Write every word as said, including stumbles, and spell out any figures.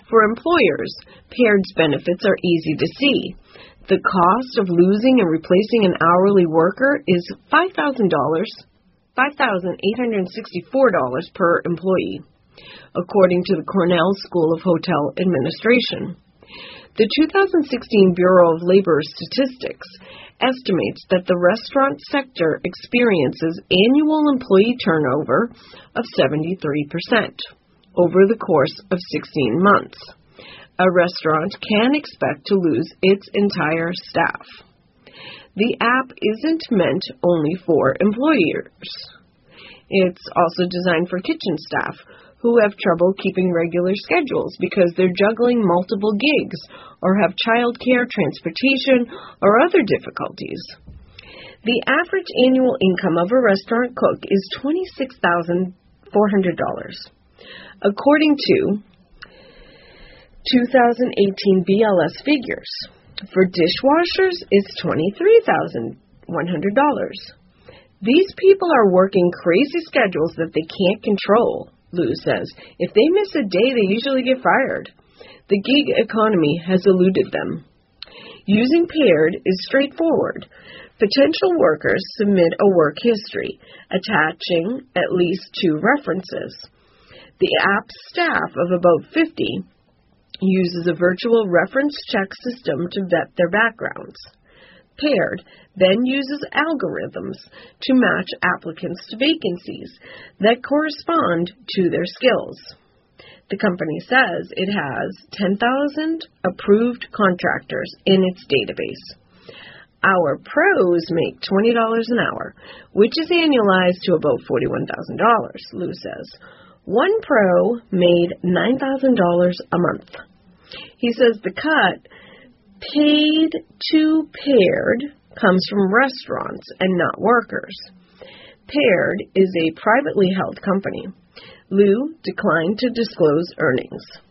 For employers, Paired's benefits are easy to see. The cost of losing and replacing an hourly worker is five thousand dollars, five thousand eight hundred sixty-four dollars per employee, according to the Cornell School of Hotel Administration. The two thousand sixteen Bureau of Labor Statistics estimates that the restaurant sector experiences annual employee turnover of seventy-three percent over the course of sixteen months. A restaurant can expect to lose its entire staff. The app isn't meant only for employers. It's also designed for kitchen staff who have trouble keeping regular schedules because they're juggling multiple gigs or have childcare, transportation, or other difficulties. The average annual income of a restaurant cook is twenty-six thousand four hundred dollars. According to two thousand eighteen B L S figures, for dishwashers, it's twenty-three thousand one hundred dollars. These people are working crazy schedules that they can't control, Lou says. If they miss a day, they usually get fired. The gig economy has eluded them. Using Paired is straightforward. Potential workers submit a work history, attaching at least two references. The app's staff of about fifty uses a virtual reference check system to vet their backgrounds. Paired then uses algorithms to match applicants to vacancies that correspond to their skills. The company says it has ten thousand approved contractors in its database. Our pros make twenty dollars an hour, which is annualized to about forty-one thousand dollars, Lou says. One pro made nine thousand dollars a month. He says the cut paid to Paired comes from restaurants and not workers. Paired is a privately held company. Lou declined to disclose earnings.